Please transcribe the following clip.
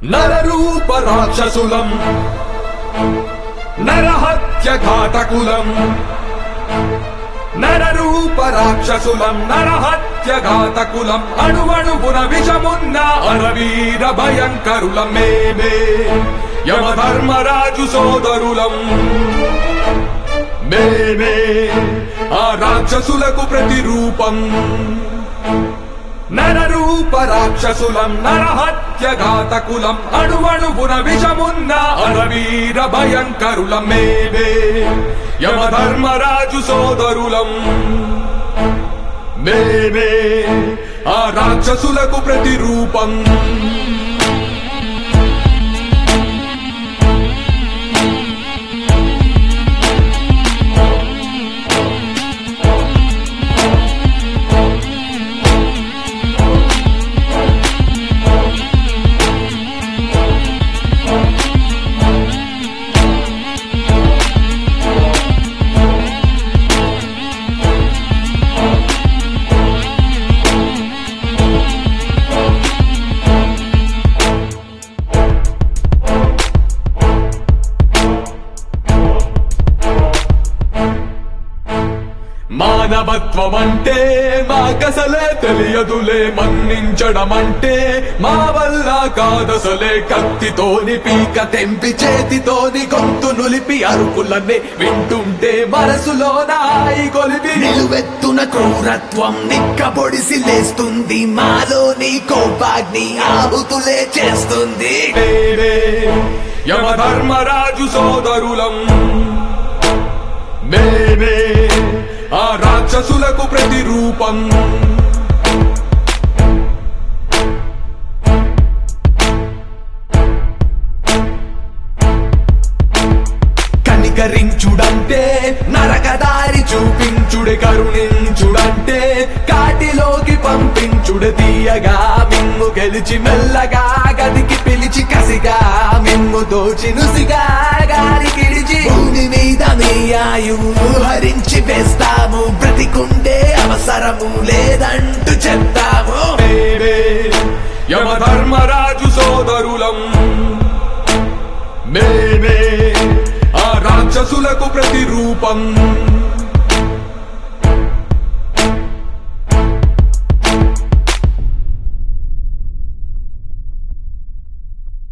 నరరూప రాక్షసులం నరహత్య ఘాతకులం నరరూప రాక్షసులం నరహత్య ఘాతకులం అణువణువున విషమున్న అరవీర భయంకరులం మేమే యమధర్మరాజు సోదరులం మేమే ఆ రాక్షసులకు ప్రతిరూపం నరరూప రాక్షసులం నరహత్య ఘాతకులం అణువణువున విషమున్న అరవీర భయంకరులం మేమే యమధర్మరాజు సోదరులం మేమే ఆ రాక్షసులకు ప్రతిరూపం మానవత్వం అంటే మాకసలే తెలియదులే మన్నించడం అంటే మా వల్ల కాదసలే కత్తితోని పీక తెంపి చేతితోని గొంతు నులిపి అరుపులనే వింటుంటే మనసులో నాయి కొలిపి నిలువెత్తున క్రూరత్వం నిక్కబొడిసి లేస్తుంది మాలోని కోపాగ్ని ఆహుతులే చేస్తుంది మేమే యమధర్మరాజు సోదరులం మేమే ఆ రాక్షసులకు ప్రతిరూపం కనికరించుడంటే నరకదారి చూపించుడే కరుణించుడంటే కాటిలోకి పంపించుడే తీయగా మిమ్ము గెలిచి మెల్లగా గదికి పిలిచి కసిగా మిమ్ము దోచి నుసిగా గారి కిడిచి భూమి మీద మీ ఆయువు హరించి వేస్తాము బ్రతికుండే అవసరము లేదంటూ చెప్తాము మేమే యమధర్మరాజు సోదరులం మేమే ఆ రాక్షసులకు ప్రతిరూపం